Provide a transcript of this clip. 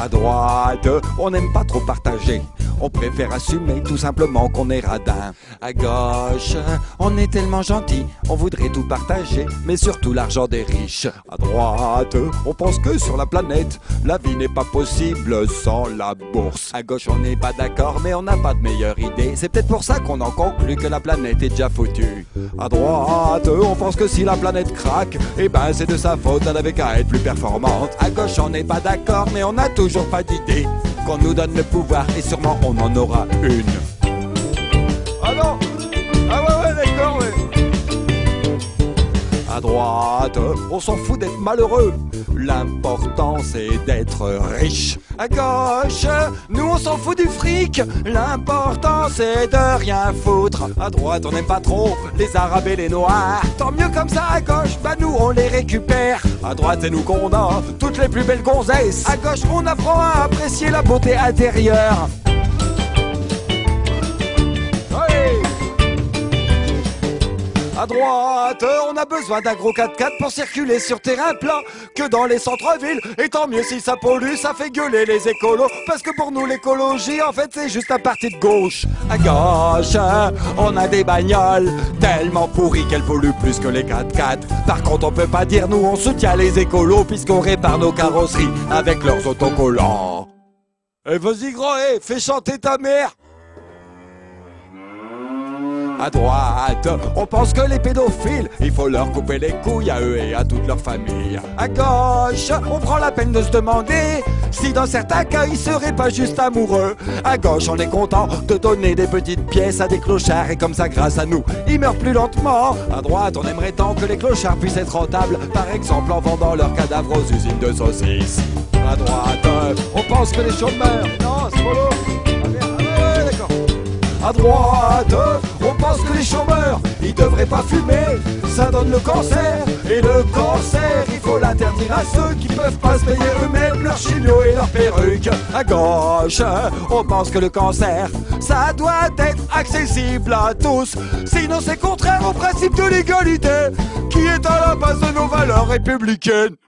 À droite, on n'aime pas trop partager. On préfère assumer tout simplement qu'on est radin. À gauche, on est tellement gentil, on voudrait tout partager, mais surtout l'argent des riches. À droite, on pense que sur la planète, la vie n'est pas possible sans la bourse. À gauche, on n'est pas d'accord, mais on n'a pas de meilleure idée. C'est peut-être pour ça qu'on en conclut que la planète est déjà foutue. À droite, on pense que si la planète craque, eh ben c'est de sa faute, elle avait qu'à être plus performante. À gauche, on n'est pas d'accord, mais on n'a toujours pas d'idée. Qu'on nous donne le pouvoir et sûrement on en aura une. Ah non. Ah ouais d'accord À droite, on s'en fout d'être malheureux. L'important c'est d'être riche. À gauche, nous on s'en fout du fric. L'important c'est de rien foutre. À droite, on n'aime pas trop les arabes et les noirs. Tant mieux comme ça. À gauche, bah nous on les récupère. À droite, c'est nous qu'on a toutes les plus belles gonzesses. À gauche, on apprend à apprécier la beauté intérieure. À droite, on a besoin d'un gros 4x4 pour circuler sur terrain plat que dans les centres-villes. Et tant mieux si ça pollue, ça fait gueuler les écolos. Parce que pour nous l'écologie, en fait, c'est juste un parti de gauche. À gauche, on a des bagnoles tellement pourries qu'elles polluent plus que les 4x4. Par contre, on peut pas dire nous on soutient les écolos puisqu'on répare nos carrosseries avec leurs autocollants. Eh vas-y grand, fais chanter ta mère. À droite, on pense que les pédophiles, il faut leur couper les couilles à eux et à toute leur famille. À gauche, on prend la peine de se demander si dans certains cas ils seraient pas juste amoureux. À gauche, on est content de donner des petites pièces à des clochards et comme ça grâce à nous, ils meurent plus lentement. À droite, on aimerait tant que les clochards puissent être rentables, par exemple en vendant leurs cadavres aux usines de saucisses. À droite, on pense que les chômeurs... Non, c'est mollo. D'accord. À droite, on pense que les chômeurs, ils devraient pas fumer, ça donne le cancer. Et le cancer, il faut l'interdire à ceux qui peuvent pas se payer eux-mêmes leurs chimios et leurs perruques. À gauche, on pense que le cancer, ça doit être accessible à tous. Sinon c'est contraire au principe de l'égalité, qui est à la base de nos valeurs républicaines.